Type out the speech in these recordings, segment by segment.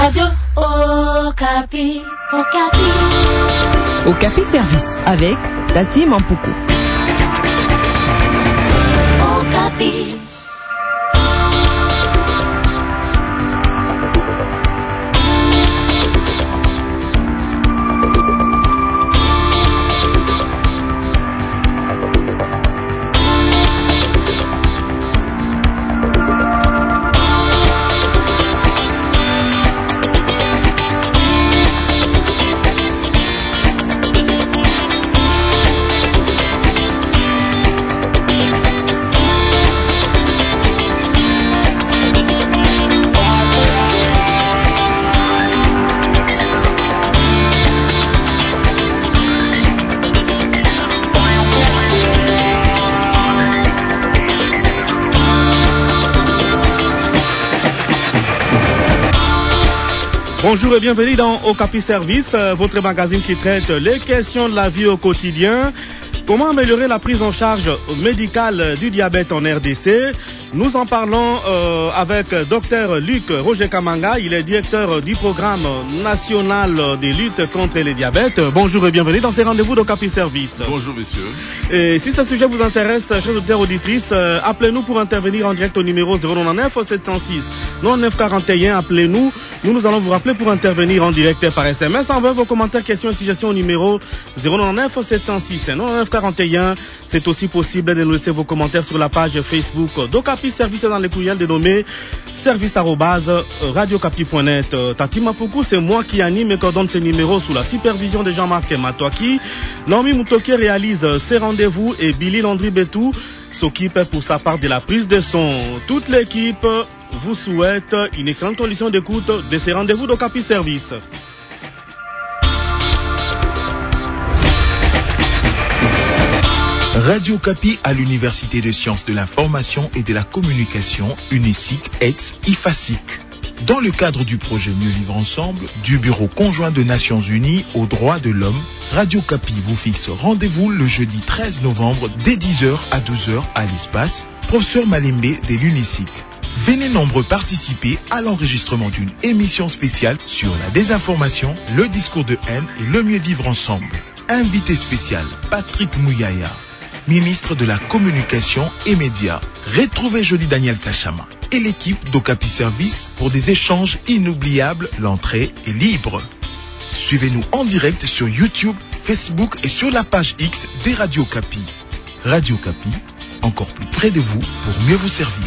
Radio Okapi. Okapi Service avec Tati Mampuku. Okapi. Bonjour et bienvenue dans Okapi Service, votre magazine qui traite les questions de la vie au quotidien. Comment améliorer la prise en charge médicale du diabète en RDC? Nous en parlons avec Dr Luc Roger Kamanga. Il est directeur du programme national des luttes contre les diabètes. Bonjour et bienvenue dans ces rendez-vous d'Okapi Service. Bonjour messieurs. Et si ce sujet vous intéresse, chers auditeurs auditrices, appelez-nous pour intervenir en direct au numéro 099 706 99 41. Appelez-nous. Nous allons vous rappeler pour intervenir en direct par SMS. Envoyez vos commentaires, questions et suggestions au numéro 099 706 99 41. C'est aussi possible de nous laisser vos commentaires sur la page Facebook d'Okapi Service dans les courriels dénommés service@radiocapi.net. Tati Mampuku, c'est moi qui anime et coordonne ces numéros sous la supervision de Jean-Marc Matouaki. Normi Mutoki réalise ces rendez-vous et Billy Landry Betou s'occupe pour sa part de la prise de son. Toute l'équipe vous souhaite une excellente condition d'écoute de ces rendez-vous d'Okapi Service. Radio Okapi à l'Université de sciences de l'information et de la communication, UNISIC, ex-IFASIC. Dans le cadre du projet Mieux vivre ensemble, du Bureau conjoint de Nations Unies aux droits de l'homme, Radio Okapi vous fixe rendez-vous le jeudi 13 novembre dès 10h à 12h à l'espace Professeur Malembe de l'UNISIC. Venez nombreux participer à l'enregistrement d'une émission spéciale sur la désinformation, le discours de haine et le mieux vivre ensemble. Invité spécial, Patrick Mouyaya, ministre de la Communication et Médias. Retrouvez jeudi Daniel Kachama et l'équipe d'Okapi Service pour des échanges inoubliables. L'entrée est libre. Suivez-nous en direct sur YouTube, Facebook et sur la page X des Radio Okapi. Radio Okapi, encore plus près de vous pour mieux vous servir.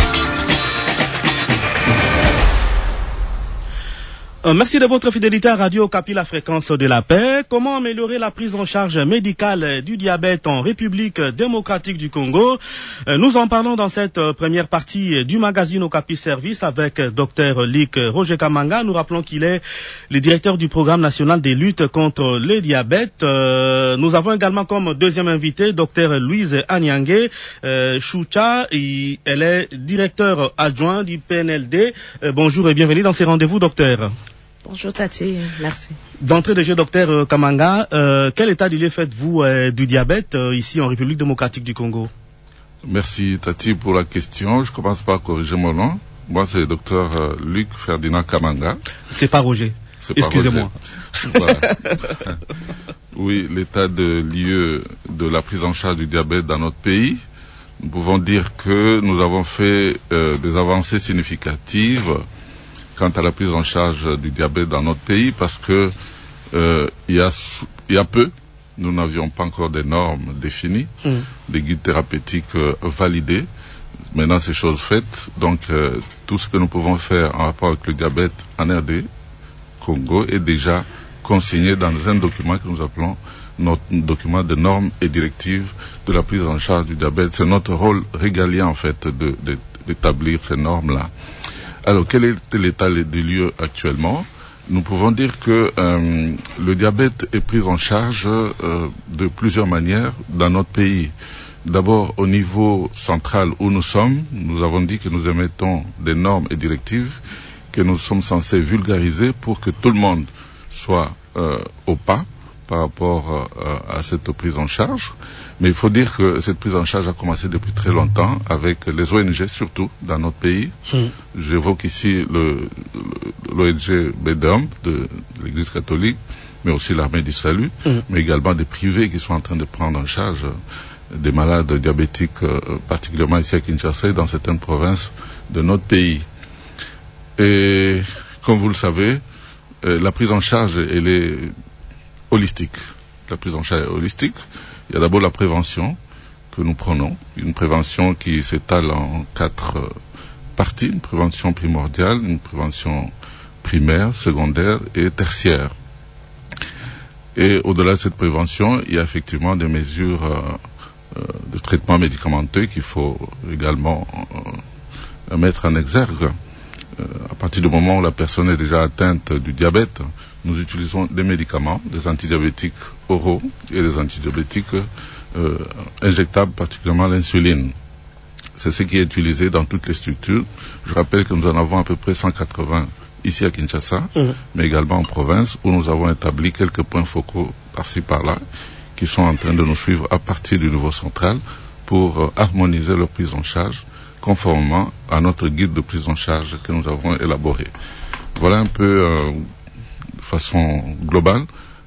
Merci de votre fidélité à Radio Okapi, la fréquence de la paix. Comment améliorer la prise en charge médicale du diabète en République démocratique du Congo? Nous en parlons dans cette première partie du magazine Okapi Service avec Dr Luc Roger Kamanga. Nous rappelons qu'il est le directeur du programme national des luttes contre les diabètes. Nous avons également comme deuxième invité Dr Louise Anyangé Choucha. Elle est directeur adjoint du PNLD. Bonjour et bienvenue dans ces rendez-vous, docteur. Bonjour Tati, merci. D'entrée de jeu, docteur Kamanga, quel état du lieu faites-vous du diabète ici en République démocratique du Congo? Merci Tati pour la question. Je commence par corriger mon nom. Moi c'est docteur Luc Ferdinand Kamanga. C'est pas Roger. Excusez-moi. Voilà. Oui, l'état de lieu de la prise en charge du diabète dans notre pays. Nous pouvons dire que nous avons fait des avancées significatives quant à la prise en charge du diabète dans notre pays, parce que il y a peu, nous n'avions pas encore des normes définies, des guides thérapeutiques validés. Maintenant, c'est chose faite. Donc, tout ce que nous pouvons faire en rapport avec le diabète en RD, Congo, est déjà consigné dans un document que nous appelons notre document de normes et directives de la prise en charge du diabète. C'est notre rôle régalien, en fait, d'établir ces normes-là. Alors, quel est l'état des lieux actuellement? Nous pouvons dire que le diabète est pris en charge de plusieurs manières dans notre pays. D'abord, au niveau central où nous sommes, nous avons dit que nous émettons des normes et directives que nous sommes censés vulgariser pour que tout le monde soit au pas par rapport à cette prise en charge. Mais il faut dire que cette prise en charge a commencé depuis très longtemps avec les ONG, surtout dans notre pays. J'évoque ici l'ONG BEDOM de l'Église catholique, mais aussi l'Armée du Salut, mais également des privés qui sont en train de prendre en charge des malades diabétiques, particulièrement ici à Kinshasa et dans certaines provinces de notre pays. Et comme vous le savez, la prise en charge, elle est holistique. La prise en charge est holistique. Il y a d'abord la prévention que nous prenons, une prévention qui s'étale en 4 parties, une prévention primordiale, une prévention primaire, secondaire et tertiaire. Et au-delà de cette prévention, il y a effectivement des mesures de traitement médicamenteux qu'il faut également mettre en exergue. À partir du moment où la personne est déjà atteinte du diabète, nous utilisons des médicaments, des antidiabétiques oraux et des antidiabétiques injectables, particulièrement l'insuline. C'est ce qui est utilisé dans toutes les structures. Je rappelle que nous en avons à peu près 180 ici à Kinshasa, mais également en province, où nous avons établi quelques points focaux par-ci par-là, qui sont en train de nous suivre à partir du niveau central pour harmoniser leur prise en charge conformément à notre guide de prise en charge que nous avons élaboré. Voilà un peu, de façon globale,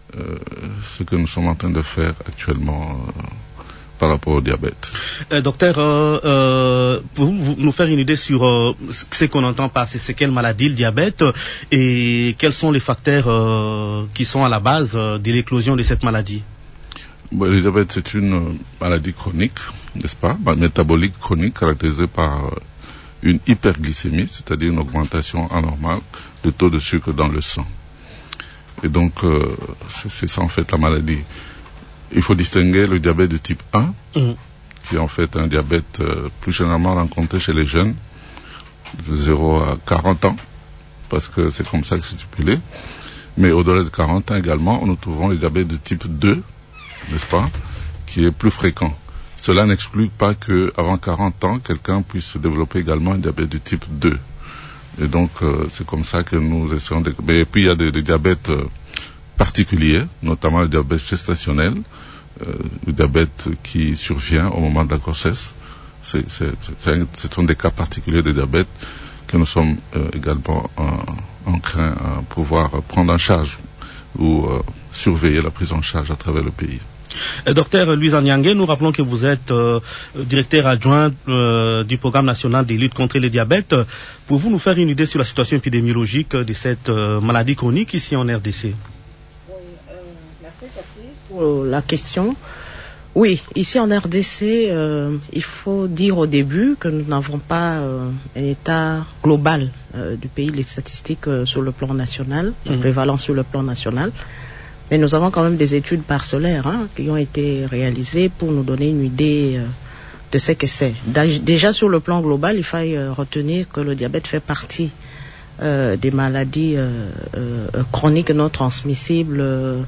ce que nous sommes en train de faire actuellement par rapport au diabète. Docteur, pouvez-vous nous faire une idée sur ce qu'on entend par c'est quelle maladie, le diabète, et quels sont les facteurs qui sont à la base de l'éclosion de cette maladie? Le diabète, c'est une maladie chronique, n'est-ce pas, métabolique chronique, caractérisée par une hyperglycémie, c'est-à-dire une augmentation anormale du taux de sucre dans le sang. Et donc, c'est ça en fait la maladie. Il faut distinguer le diabète de type 1, qui est en fait un diabète plus généralement rencontré chez les jeunes, de 0 à 40 ans, parce que c'est comme ça que c'est stipulé. Mais au-delà de 40 ans également, nous trouvons le diabète de type 2, n'est-ce pas, qui est plus fréquent. Cela n'exclut pas qu'avant 40 ans, quelqu'un puisse développer également un diabète de type 2. Et donc, c'est comme ça que nous essayons de... Et puis, il y a des diabètes particuliers, notamment le diabète gestationnel, le diabète qui survient au moment de la grossesse. Ce sont des cas particuliers de diabète que nous sommes également enclins à pouvoir prendre en charge ou surveiller la prise en charge à travers le pays. Docteur Louise Anyangue, nous rappelons que vous êtes directeur adjoint du programme national de lutte contre le diabète. Pouvez-vous nous faire une idée sur la situation épidémiologique de cette maladie chronique ici en RDC? Oui, merci Cathy pour la question. Oui, ici en RDC, il faut dire au début que nous n'avons pas un état global du pays, les statistiques sur le plan national, la prévalence sur le plan national. Mais nous avons quand même des études parcellaires qui ont été réalisées pour nous donner une idée de ce que c'est. Déjà sur le plan global, il faille retenir que le diabète fait partie des maladies chroniques non transmissibles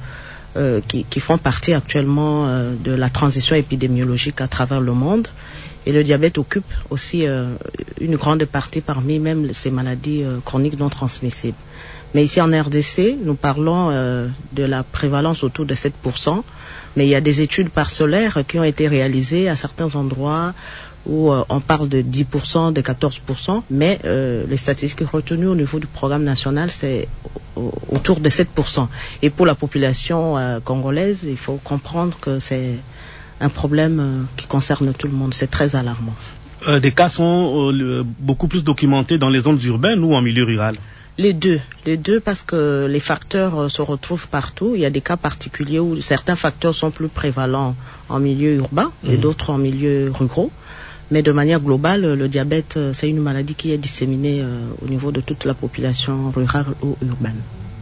qui font partie actuellement de la transition épidémiologique à travers le monde. Et le diabète occupe aussi une grande partie parmi même ces maladies chroniques non transmissibles. Mais ici en RDC, nous parlons de la prévalence autour de 7%, mais il y a des études parcellaires qui ont été réalisées à certains endroits où on parle de 10%, de 14%, mais les statistiques retenues au niveau du programme national, c'est autour de 7%. Et pour la population congolaise, il faut comprendre que c'est un problème qui concerne tout le monde. C'est très alarmant. Des cas sont beaucoup plus documentés dans les zones urbaines ou en milieu rural? Les deux parce que les facteurs se retrouvent partout. Il y a des cas particuliers où certains facteurs sont plus prévalents en milieu urbain et d'autres en milieu rural. Mais de manière globale, le diabète, c'est une maladie qui est disséminée au niveau de toute la population rurale ou urbaine.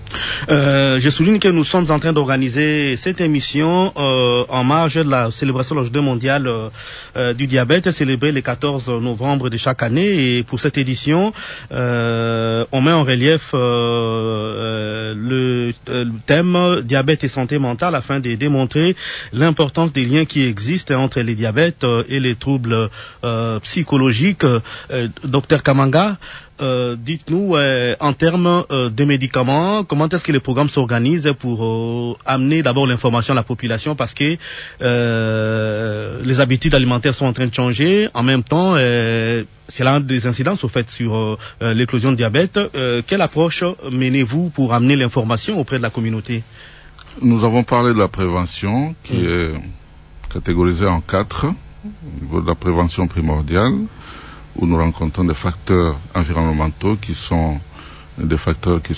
Je souligne que nous sommes en train d'organiser cette émission en marge de la célébration de la Journée mondiale du diabète, célébrée le 14 novembre de chaque année. Et pour cette édition, on met en relief le thème diabète et santé mentale afin de démontrer l'importance des liens qui existent entre les diabètes et les troubles psychologiques. Docteur Kamanga, dites-nous en termes de médicaments, comment est-ce que les programmes s'organisent pour amener d'abord l'information à la population, parce que les habitudes alimentaires sont en train de changer. En même temps, c'est l'un des incidences au fait sur l'éclosion de diabète. Quelle approche menez-vous pour amener l'information auprès de la communauté? Nous avons parlé de la prévention qui est catégorisée en 4. Au niveau de la prévention primordiale, où nous rencontrons des facteurs environnementaux qui sont des facteurs qui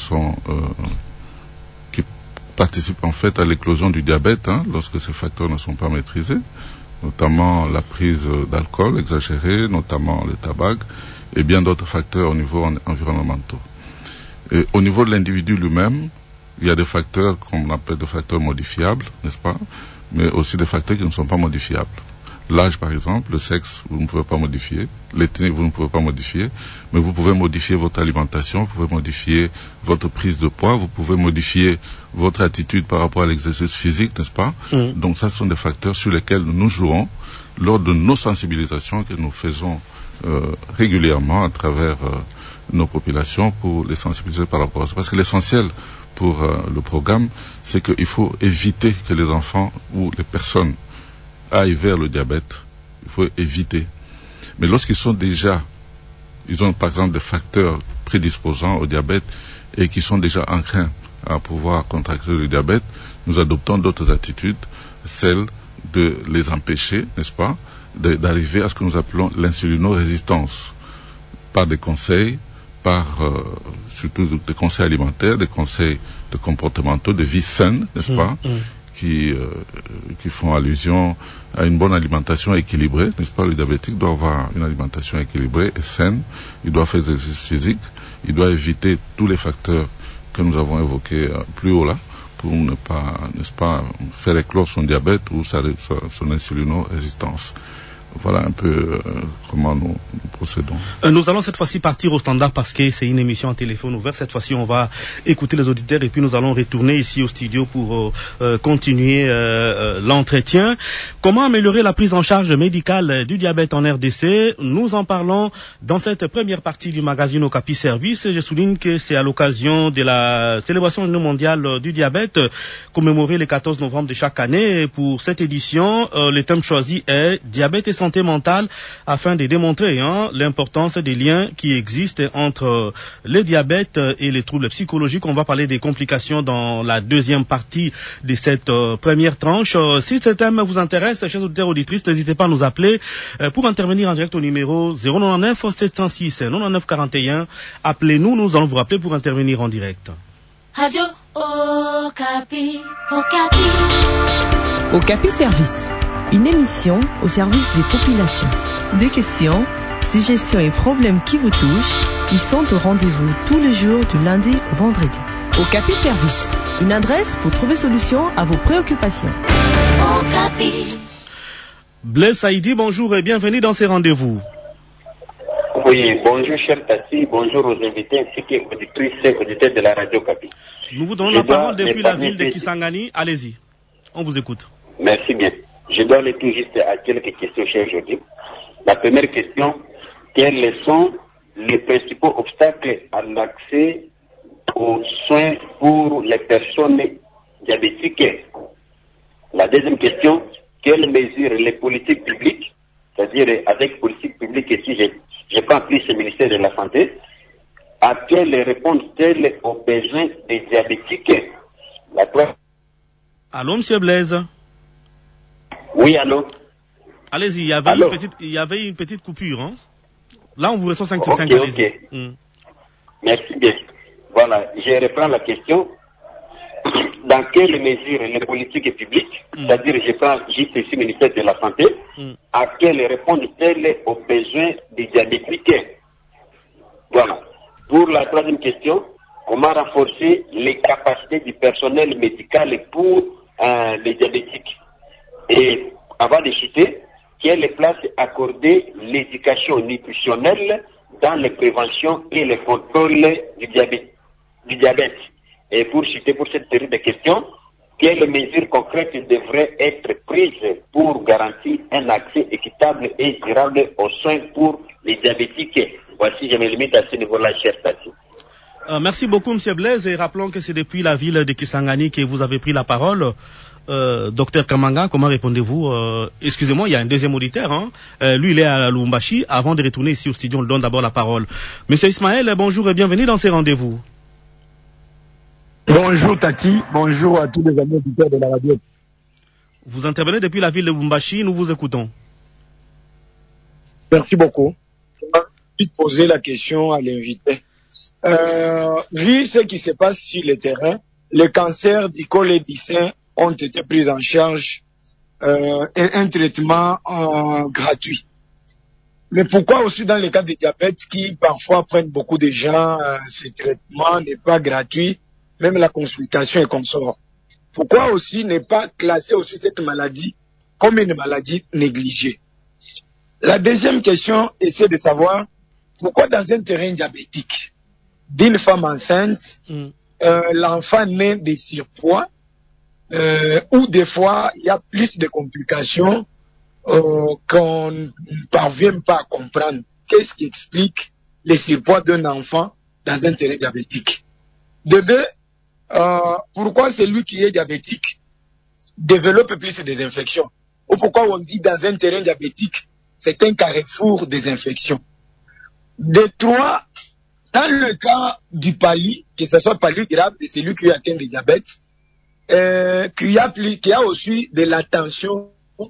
participent en fait à l'éclosion du diabète, lorsque ces facteurs ne sont pas maîtrisés, notamment la prise d'alcool exagérée, notamment le tabac, et bien d'autres facteurs au niveau environnementaux. Et au niveau de l'individu lui-même, il y a des facteurs qu'on appelle des facteurs modifiables, n'est-ce pas, mais aussi des facteurs qui ne sont pas modifiables. L'âge, par exemple, le sexe, vous ne pouvez pas modifier. L'ethnie, vous ne pouvez pas modifier. Mais vous pouvez modifier votre alimentation, vous pouvez modifier votre prise de poids, vous pouvez modifier votre attitude par rapport à l'exercice physique, n'est-ce pas? Donc ça, ce sont des facteurs sur lesquels nous jouons lors de nos sensibilisations que nous faisons régulièrement à travers nos populations pour les sensibiliser par rapport à ça. Parce que l'essentiel pour le programme, c'est qu'il faut éviter que les enfants ou les personnes aillent vers le diabète. Il faut éviter. Mais lorsqu'ils sont déjà, ils ont par exemple des facteurs prédisposants au diabète et qui sont déjà enclins à pouvoir contracter le diabète, nous adoptons d'autres attitudes, celle de les empêcher, n'est-ce pas, d'arriver à ce que nous appelons l'insulinorésistance, par des conseils, par surtout des conseils alimentaires, des conseils de comportementaux, de vie saine, n'est-ce pas, qui font allusion à une bonne alimentation équilibrée, n'est-ce pas? Le diabétique doit avoir une alimentation équilibrée et saine, il doit faire des exercices physiques, il doit éviter tous les facteurs que nous avons évoqués plus haut là, pour ne pas, n'est-ce pas, faire éclore son diabète ou son insulinorésistance. Voilà un peu comment nous procédons. Nous allons cette fois-ci partir au standard parce que c'est une émission en téléphone ouvert. Cette fois-ci, on va écouter les auditeurs et puis nous allons retourner ici au studio pour continuer l'entretien. Comment améliorer la prise en charge médicale du diabète en RDC? Nous en parlons dans cette première partie du magazine Okapi Service. Je souligne que c'est à l'occasion de la célébration mondiale du diabète, commémorée le 14 novembre de chaque année. Et pour cette édition, le thème choisi est diabète et santé mentale, afin de démontrer l'importance des liens qui existent entre le diabète et les troubles psychologiques. On va parler des complications dans la deuxième partie de cette première tranche. Si ce thème vous intéresse, chers auditeurs auditrices, n'hésitez pas à nous appeler pour intervenir en direct au numéro 099 706 99 41. Appelez-nous, nous allons vous rappeler pour intervenir en direct. Radio Okapi. Okapi. Okapi Service, une émission au service des populations. Des questions, suggestions et problèmes qui vous touchent, ils sont au rendez-vous tous les jours du lundi au vendredi. Okapi Service, une adresse pour trouver solution à vos préoccupations. Okapi. Blaise Saïdi, bonjour et bienvenue dans ces rendez-vous. Oui, bonjour cher Tassi, bonjour aux invités ainsi qu'aux auditrices et auditeurs de la radio Okapi. Nous vous donnons la parole depuis la ville de Kisangani. Allez-y, on vous écoute. Merci bien. Je dois aller tout juste à quelques questions, cher Jordi. La première question, quels sont les principaux obstacles à l'accès aux soins pour les personnes diabétiques? La deuxième question, quelles mesures les politiques publiques, c'est-à-dire avec politique publique ici, je prends plus le ministère de la Santé, à quelles répondent-elles aux besoins des diabétiques? Allô, monsieur Blaise? Oui, allô? Allez-y, il y avait une petite coupure. Là, on vous reçoit 5 sur 5. Ok. Merci bien. Voilà, je reprends la question. Dans quelles mesures les politiques publiques, c'est-à-dire je prends juste ici le ministère de la Santé, à quelles répondent-elles aux besoins des diabétiques? Voilà. Pour la troisième question, comment renforcer les capacités du personnel médical pour les diabétiques? Et avant de citer, quelle place accorder l'éducation nutritionnelle dans les préventions et les contrôles du diabète? Et pour chuter pour cette série de questions, quelles mesures concrètes devraient être prises pour garantir un accès équitable et durable aux soins pour les diabétiques? Voici, je me limite à ce niveau-là, cher Tati. Merci beaucoup, M. Blaise, et rappelons que c'est depuis la ville de Kisangani que vous avez pris la parole. Docteur Kamanga, comment répondez-vous? Excusez-moi, il y a un deuxième auditeur. Hein. Lui, il est à Lubumbashi. Avant de retourner ici au studio, on lui donne d'abord la parole. Monsieur Ismaël, bonjour et bienvenue dans ces rendez-vous. Bonjour Tati, bonjour à tous les amis auditeurs de la radio. Vous intervenez depuis la ville de Lubumbashi, nous vous écoutons. Merci beaucoup. Je vais vite poser la question à l'invité. Vu ce qui se passe sur le terrain, les cancers du col et du sein ont été pris en charge et un traitement gratuit. Mais pourquoi aussi dans les cas de diabète qui parfois prennent beaucoup de gens, ce traitement n'est pas gratuit, même la consultation est consort. Pourquoi aussi ne pas classer aussi cette maladie comme une maladie négligée? La deuxième question est de savoir pourquoi dans un terrain diabétique d'une femme enceinte, l'enfant naît de surpoids, ou des fois il y a plus de complications qu'on ne parvient pas à comprendre. Qu'est-ce qui explique le surpoids d'un enfant dans un terrain diabétique? De deux, pourquoi celui qui est diabétique développe plus des infections? Ou pourquoi on dit dans un terrain diabétique, c'est un carrefour des infections? De trois, dans le cas du pali, que ce soit pali grave de celui qui atteint du diabète, qu'il y a aussi de la tension.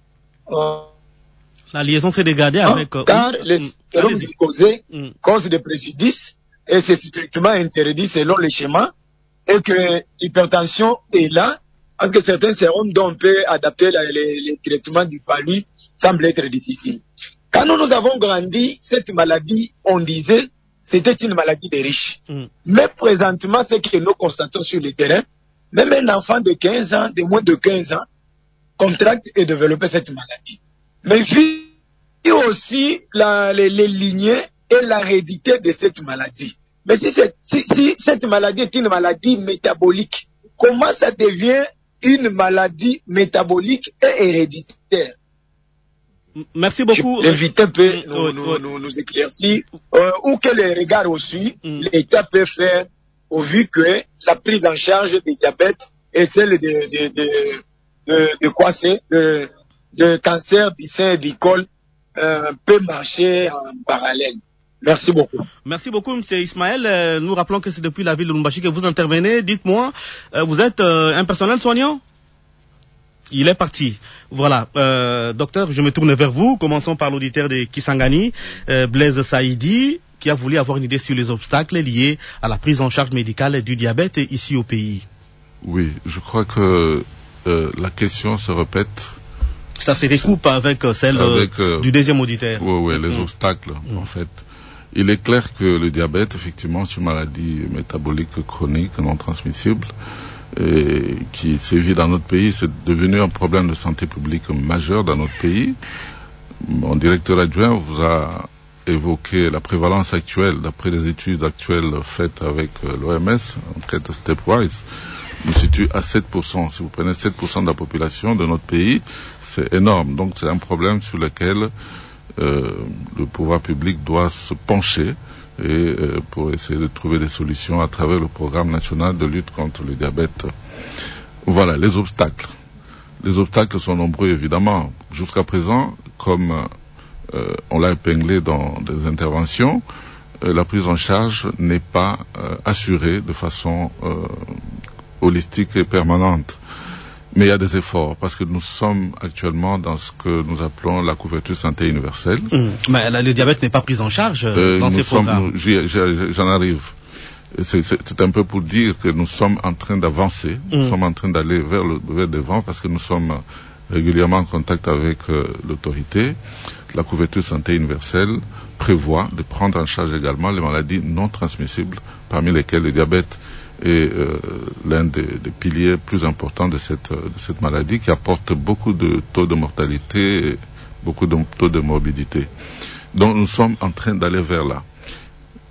La liaison s'est dégradée avec... car le sérum glucosé cause des préjudices et c'est strictement interdit selon les schémas, et que l'hypertension est là, parce que certains sérums dont on peut adapter les traitements du pali semblent être difficiles. Quand nous avons grandi, cette maladie, on disait, c'était une maladie des riches. Mais présentement, ce que nous constatons sur le terrain, même un enfant de 15 ans, de moins de 15 ans, contracte et développe cette maladie. Mais vu aussi les lignées et l'hérédité de cette maladie. Mais si cette maladie est une maladie métabolique, comment ça devient une maladie métabolique et héréditaire? Merci beaucoup. L'invité peut nous éclaircir ou que les regards aussi l'État peut faire au vu que la prise en charge du diabète et celle de quoi c'est de cancer du sein et du col peut marcher en parallèle. Merci beaucoup. Merci beaucoup, M. Ismaël. Nous rappelons que c'est depuis la ville de Lubumbashi que vous intervenez. Dites-moi, vous êtes un personnel soignant? Il est parti. Voilà. Docteur, je me tourne vers vous. Commençons par l'auditeur de Kisangani, Blaise Saïdi, qui a voulu avoir une idée sur les obstacles liés à la prise en charge médicale du diabète ici au pays. Oui, je crois que la question se répète. Ça se recoupe avec celle du deuxième auditeur. Oui, les obstacles, en fait. Il est clair que le diabète, effectivement, c'est une maladie métabolique chronique non transmissible et qui sévit dans notre pays. C'est devenu un problème de santé publique majeur dans notre pays. Mon directeur adjoint vous a évoqué la prévalence actuelle, d'après les études actuelles faites avec l'OMS, enquête Stepwise, nous situe à 7%. Si vous prenez 7% de la population de notre pays, c'est énorme. Donc c'est un problème sur lequel le pouvoir public doit se pencher et pour essayer de trouver des solutions à travers le programme national de lutte contre le diabète. Voilà, les obstacles. Les obstacles sont nombreux, évidemment. Jusqu'à présent, comme on l'a épinglé dans des interventions, la prise en charge n'est pas assurée de façon holistique et permanente. Mais il y a des efforts, parce que nous sommes actuellement dans ce que nous appelons la couverture santé universelle. Mais le diabète n'est pas pris en charge dans ces programmes. J'en arrive. C'est un peu pour dire que nous sommes en train d'avancer, nous sommes en train d'aller vers devant, parce que nous sommes régulièrement en contact avec l'autorité. La couverture santé universelle prévoit de prendre en charge également les maladies non transmissibles, parmi lesquelles le diabète est l'un des piliers plus importants de cette maladie, qui apporte beaucoup de taux de mortalité et beaucoup de taux de morbidité. Donc nous sommes en train d'aller vers là.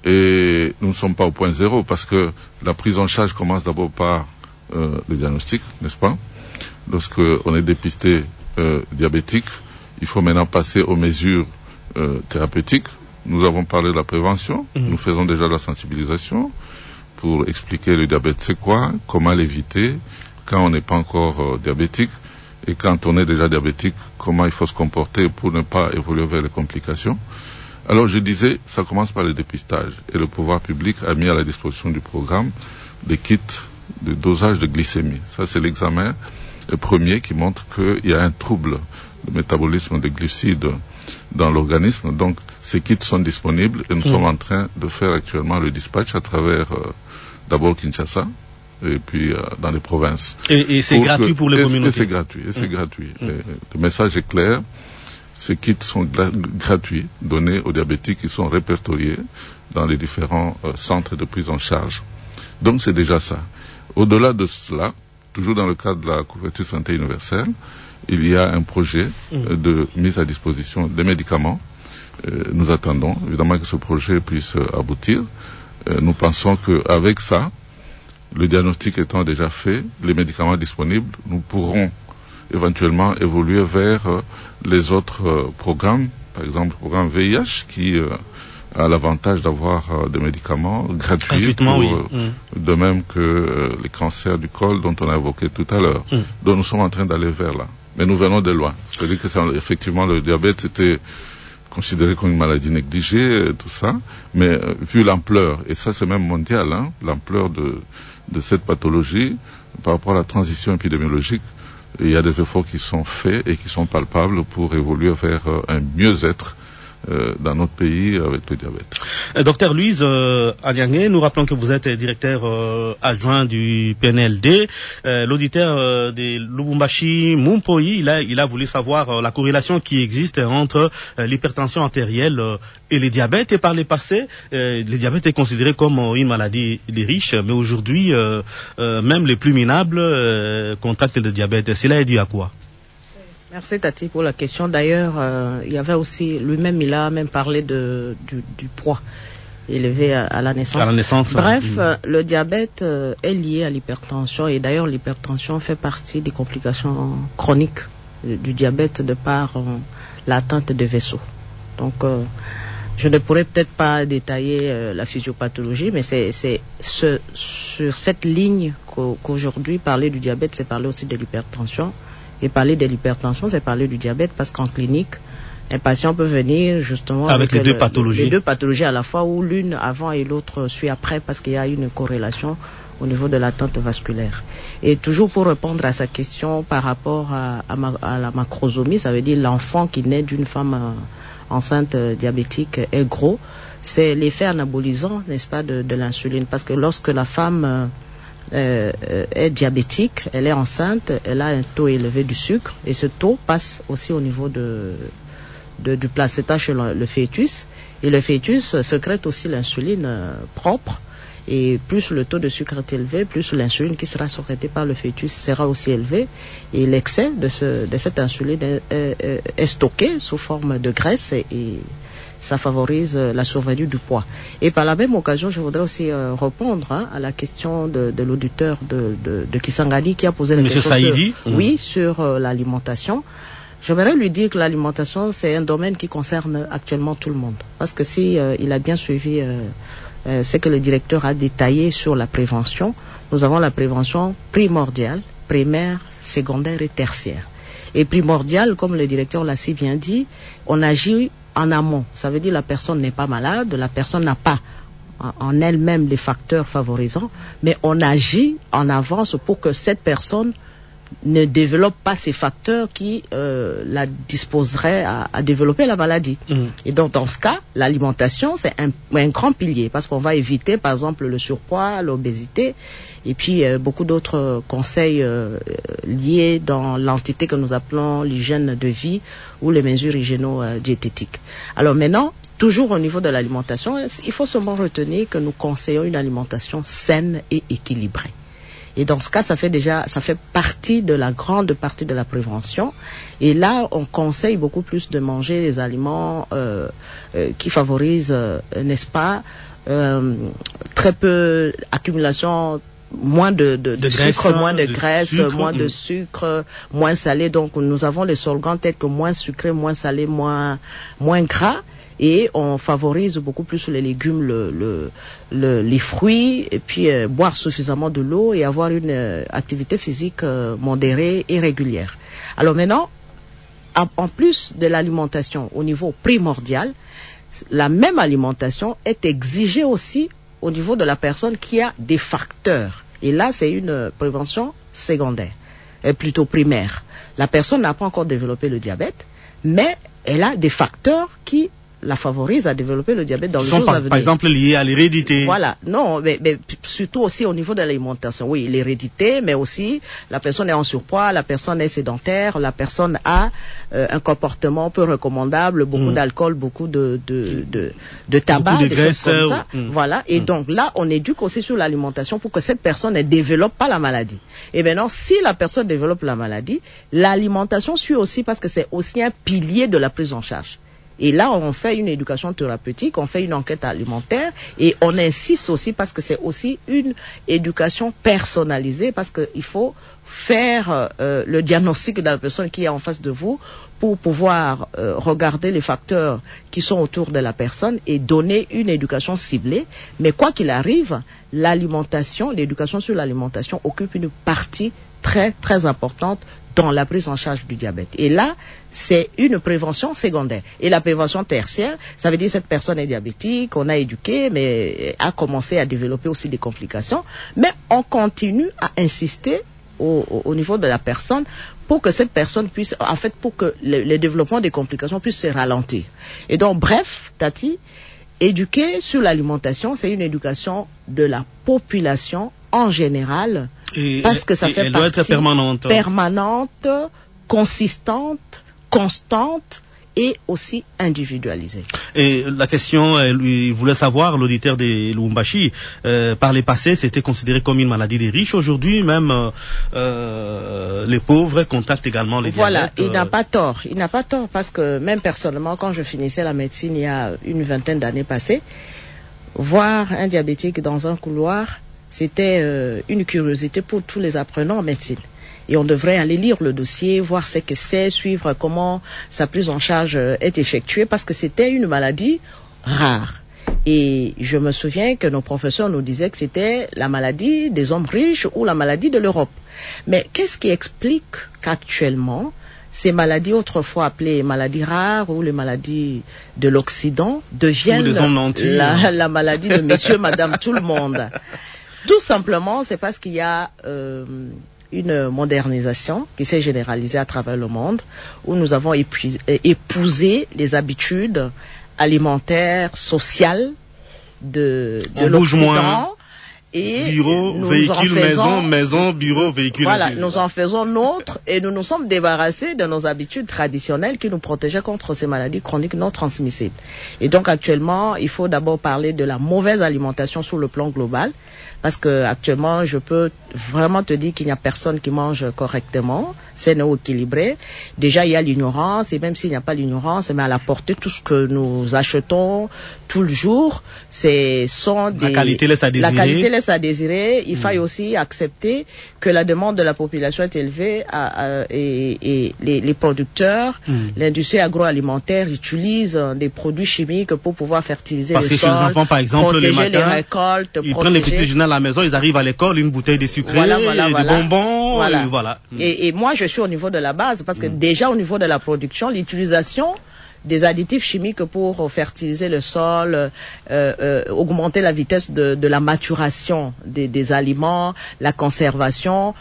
Et nous ne sommes pas au point zéro parce que la prise en charge commence d'abord par le diagnostic, n'est-ce pas? Lorsqu'on est dépisté diabétique, il faut maintenant passer aux mesures thérapeutiques. Nous avons parlé de la prévention, nous faisons déjà de la sensibilisation pour expliquer le diabète c'est quoi, comment l'éviter quand on n'est pas encore diabétique, et quand on est déjà diabétique, comment il faut se comporter pour ne pas évoluer vers les complications. Alors je disais, ça commence par le dépistage, et le pouvoir public a mis à la disposition du programme des kits de dosage de glycémie. Ça c'est l'examen premier qui montre qu'il y a un trouble de métabolisme des glucides dans l'organisme. Donc ces kits sont disponibles et nous sommes en train de faire actuellement le dispatch à travers d'abord Kinshasa et puis dans les provinces. Et c'est gratuit pour les communautés. C'est gratuit, c'est gratuit. Le message est clair. Ces kits sont gratuits, donnés aux diabétiques qui sont répertoriés dans les différents centres de prise en charge. Donc c'est déjà ça. Au-delà de cela, toujours dans le cadre de la couverture santé universelle, il y a un projet de mise à disposition des médicaments. Nous attendons évidemment que ce projet puisse aboutir. Nous pensons qu'avec ça, le diagnostic étant déjà fait, les médicaments disponibles, nous pourrons éventuellement évoluer vers les autres programmes, par exemple le programme VIH qui a l'avantage d'avoir des médicaments gratuits, de même que les cancers du col dont on a évoqué tout à l'heure. Donc nous sommes en train d'aller vers là. Mais nous venons de loin. C'est-à-dire que effectivement le diabète était considéré comme une maladie négligée, tout ça, mais vu l'ampleur, et ça c'est même mondial, l'ampleur de cette pathologie par rapport à la transition épidémiologique, il y a des efforts qui sont faits et qui sont palpables pour évoluer vers un mieux-être dans notre pays avec le diabète. Docteur Louise Anyangé, nous rappelons que vous êtes directeur adjoint du PNLD. L'auditeur de Lubumbashi, Mumpoyi, il a voulu savoir la corrélation qui existe entre l'hypertension artérielle et le diabète. Et par le passé, le diabète est considéré comme une maladie des riches, mais aujourd'hui, même les plus minables contractent le diabète. Cela est dû à quoi? Merci Tati pour la question. D'ailleurs, il y avait aussi, lui-même, il a même parlé du poids élevé à la naissance. À la naissance. Bref, le diabète est lié à l'hypertension et d'ailleurs l'hypertension fait partie des complications chroniques du diabète de par l'atteinte des vaisseaux. Donc, je ne pourrais peut-être pas détailler la physiopathologie, mais c'est sur cette ligne qu'aujourd'hui parler du diabète, c'est parler aussi de l'hypertension. Et parler de l'hypertension, c'est parler du diabète parce qu'en clinique, un patient peut venir justement avec les deux pathologies. Les deux pathologies à la fois, où l'une avant et l'autre suit après parce qu'il y a une corrélation au niveau de l'attente vasculaire. Et toujours pour répondre à sa question par rapport à la macrosomie, ça veut dire l'enfant qui naît d'une femme enceinte diabétique est gros, c'est l'effet anabolisant, n'est-ce pas, de l'insuline. Parce que lorsque la femme est diabétique, elle est enceinte, elle a un taux élevé du sucre et ce taux passe aussi au niveau du placenta chez le fœtus et le fœtus sécrète aussi l'insuline propre et plus le taux de sucre est élevé, plus l'insuline qui sera sécrétée par le fœtus sera aussi élevé et l'excès de cette insuline est stocké sous forme de graisse et ça favorise la survenue du poids. Et par la même occasion, je voudrais aussi répondre à la question de l'auditeur de Kisangani qui a posé la question sur l'alimentation. J'aimerais lui dire que l'alimentation, c'est un domaine qui concerne actuellement tout le monde. Parce que si il a bien suivi ce que le directeur a détaillé sur la prévention, nous avons la prévention primordiale, primaire, secondaire et tertiaire. Et primordiale, comme le directeur l'a si bien dit, on agit en amont. Ça veut dire la personne n'est pas malade, la personne n'a pas en elle-même les facteurs favorisants, mais on agit en avance pour que cette personne ne développe pas ces facteurs qui la disposeraient à développer la maladie. Et donc dans ce cas, l'alimentation c'est un grand pilier parce qu'on va éviter par exemple le surpoids, l'obésité et puis beaucoup d'autres conseils liés dans l'entité que nous appelons l'hygiène de vie ou les mesures hygiéno-diététiques. Alors maintenant, toujours au niveau de l'alimentation, il faut seulement retenir que nous conseillons une alimentation saine et équilibrée. Et dans ce cas, ça fait partie de la grande partie de la prévention. Et là, on conseille beaucoup plus de manger des aliments qui favorisent, n'est-ce pas, très peu accumulation, moins de sucre, moins de graisse, moins de sucre, moins salé. Donc nous avons les slogans tels que moins sucré, moins salé, moins gras. Et on favorise beaucoup plus les légumes, les fruits, et puis boire suffisamment de l'eau et avoir une activité physique modérée et régulière. Alors maintenant, en plus de l'alimentation au niveau primordial, la même alimentation est exigée aussi au niveau de la personne qui a des facteurs. Et là, c'est une prévention secondaire, plutôt primaire. La personne n'a pas encore développé le diabète, mais elle a des facteurs qui la favorise à développer le diabète dans les jours à venir. Par exemple liés à l'hérédité. Voilà, non, mais surtout aussi au niveau de l'alimentation. Oui, l'hérédité, mais aussi la personne est en surpoids, la personne est sédentaire, la personne a un comportement peu recommandable, beaucoup d'alcool, beaucoup de tabac, beaucoup de des graisse, choses comme ça. Voilà, et donc là, on éduque aussi sur l'alimentation pour que cette personne ne développe pas la maladie. Et maintenant, si la personne développe la maladie, l'alimentation suit aussi parce que c'est aussi un pilier de la prise en charge. Et là, on fait une éducation thérapeutique, on fait une enquête alimentaire et on insiste aussi parce que c'est aussi une éducation personnalisée parce qu'il faut faire le diagnostic de la personne qui est en face de vous pour pouvoir regarder les facteurs qui sont autour de la personne et donner une éducation ciblée. Mais quoi qu'il arrive, l'alimentation, l'éducation sur l'alimentation occupe une partie très, très importante dans la prise en charge du diabète. Et là, c'est une prévention secondaire. Et la prévention tertiaire, ça veut dire que cette personne est diabétique, on a éduqué, mais a commencé à développer aussi des complications. Mais on continue à insister au niveau de la personne pour que cette personne puisse, en fait, pour que le développement des complications puisse se ralentir. Et donc, bref, Tati, éduquer sur l'alimentation, c'est une éducation de la population en général, parce que ça fait partie doit être permanente, consistante, constante et aussi individualisée. Et la question, il voulait savoir, l'auditeur de Lubumbashi, par les passés, c'était considéré comme une maladie des riches. Aujourd'hui, même les pauvres contactent également les diabètes. Voilà, il n'a pas tort. Il n'a pas tort parce que même personnellement, quand je finissais la médecine il y a une vingtaine d'années passées, voir un diabétique dans un couloir, c'était une curiosité pour tous les apprenants en médecine. Et on devrait aller lire le dossier, voir ce que c'est, suivre comment sa prise en charge est effectuée, parce que c'était une maladie rare. Et je me souviens que nos professeurs nous disaient que c'était la maladie des hommes riches ou la maladie de l'Europe. Mais qu'est-ce qui explique qu'actuellement, ces maladies autrefois appelées maladies rares ou les maladies de l'Occident deviennent la maladie de monsieur, madame, tout le monde? Tout simplement, c'est parce qu'il y a une modernisation qui s'est généralisée à travers le monde, où nous avons épousé les habitudes alimentaires, sociales de l'Occident. Et bureau, véhicule, maison, bureau, véhicule. Voilà, nous en faisons nôtre et nous nous sommes débarrassés de nos habitudes traditionnelles qui nous protégeaient contre ces maladies chroniques non transmissibles. Et donc actuellement, il faut d'abord parler de la mauvaise alimentation sur le plan global, parce que actuellement, je peux vraiment te dire qu'il n'y a personne qui mange correctement, c'est non équilibré. Déjà, il y a l'ignorance, et même s'il n'y a pas l'ignorance, mais à la portée, tout ce que nous achetons tout le jour, la qualité laisse à désirer. La qualité laisse à désirer. Il faille aussi accepter que la demande de la population est élevée et les producteurs, l'industrie agroalimentaire utilisent des produits chimiques pour pouvoir fertiliser les sols. Parce que chez les enfants, par exemple, protéger les récoltes, ils prennent les petits déjeuners à la maison, ils arrivent à l'école, une bouteille de sucré, des bonbons, voilà. Et moi, je suis au niveau de la base, parce que déjà au niveau de la production, l'utilisation des additifs chimiques pour fertiliser le sol, augmenter la vitesse de la maturation des aliments, la conservation,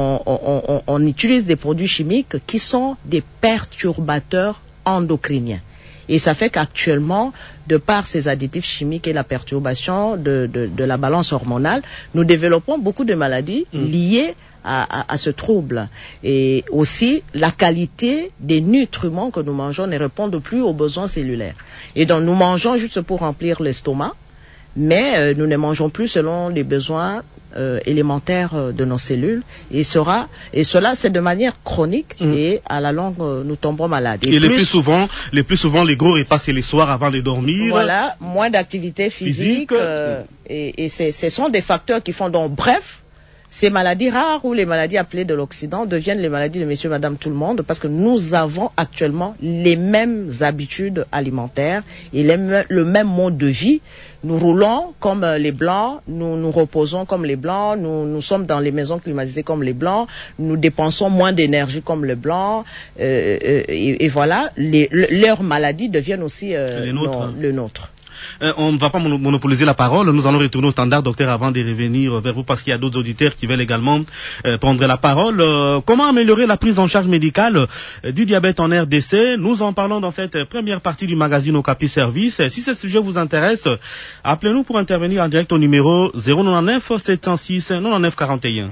on utilise des produits chimiques qui sont des perturbateurs endocriniens. Et ça fait qu'actuellement, de par ces additifs chimiques et la perturbation de la balance hormonale, nous développons beaucoup de maladies liées à ce trouble. Et aussi, la qualité des nutriments que nous mangeons ne répondent plus aux besoins cellulaires. Et donc, nous mangeons juste pour remplir l'estomac, mais nous ne mangeons plus selon les besoins élémentaires de nos cellules. Et cela, c'est de manière chronique et à la longue, nous tombons malades. Et le plus souvent, les gros repas, c'est les soirs avant de dormir. Voilà, moins d'activité physique. Et ce sont des facteurs qui font donc, bref, ces maladies rares ou les maladies appelées de l'Occident deviennent les maladies de monsieur, madame, tout le monde, parce que nous avons actuellement les mêmes habitudes alimentaires et le même mode de vie. Nous roulons comme les Blancs, nous reposons comme les Blancs, nous sommes dans les maisons climatisées comme les Blancs, nous dépensons moins d'énergie comme les Blancs, et voilà, leurs maladies deviennent aussi le nôtre. On ne va pas monopoliser la parole. Nous allons retourner au standard, docteur, avant de revenir vers vous, parce qu'il y a d'autres auditeurs qui veulent également prendre la parole. Comment améliorer la prise en charge médicale du diabète en RDC? Nous en parlons dans cette première partie du magazine Okapi Service. Si ce sujet vous intéresse, appelez-nous pour intervenir en direct au numéro 099 706 99 41.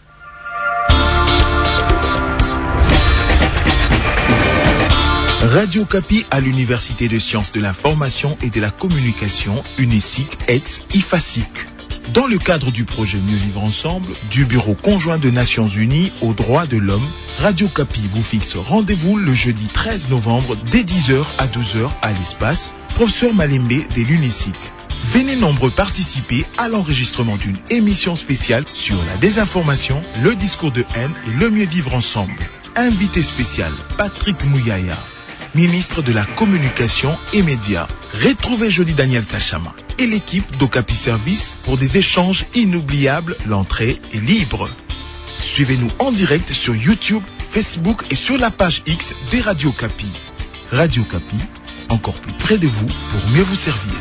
Radio Okapi à l'Université de sciences de l'information et de la communication, UNESIC, ex-IFASIC. Dans le cadre du projet Mieux vivre ensemble, du Bureau conjoint de Nations Unies aux droits de l'homme, Radio Okapi vous fixe rendez-vous le jeudi 13 novembre dès 10h à 12h à l'espace Professeur Malembe de l'UNESIC. Venez nombreux participer à l'enregistrement d'une émission spéciale sur la désinformation, le discours de haine et le mieux vivre ensemble. Invité spécial, Patrick Mouyaya, ministre de la Communication et Médias. Retrouvez jeudi Daniel Kachama et l'équipe d'Okapi Service pour des échanges inoubliables. L'entrée est libre. Suivez-nous en direct sur YouTube, Facebook et sur la page X des Radio Okapi. Radio Okapi, encore plus près de vous pour mieux vous servir.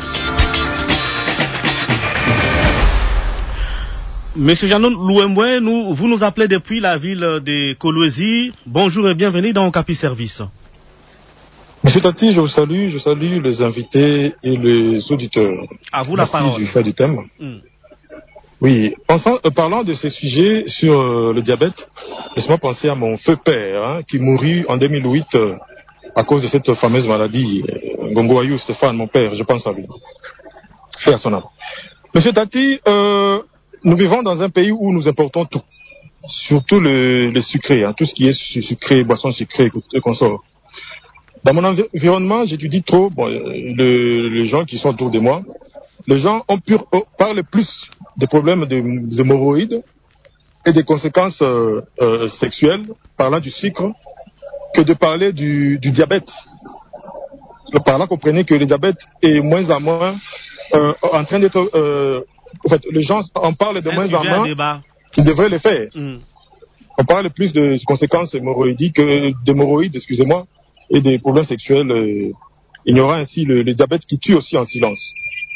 Monsieur Janon Louemboué, vous nous appelez depuis la ville de Kolwezi. Bonjour et bienvenue dans Okapi Service. Monsieur Tati, je vous salue, les invités et les auditeurs. À vous la parole. Merci du choix du thème. Oui, parlant de ces sujets sur le diabète, laisse-moi penser à mon feu père, qui mourut en 2008 à cause de cette fameuse maladie. Ngongo Ayou, Stéphane, mon père, je pense à lui. Paix à son âme. Monsieur Tati, nous vivons dans un pays où nous importons tout, surtout le sucré, tout ce qui est sucré, boissons sucrées et consorts. Dans mon environnement, j'étudie trop les gens qui sont autour de moi. Les gens parlent plus des problèmes des hémorroïdes et des conséquences sexuelles, parlant du sucre, que de parler du diabète. Par là, comprenez que le diabète est moins en moins en train d'être... en fait, les gens en parlent de moins en moins qu'ils devraient le faire. On parle plus de conséquences d'hémorroïdes, excusez-moi, et des problèmes sexuels, ignorant ainsi le diabète qui tue aussi en silence.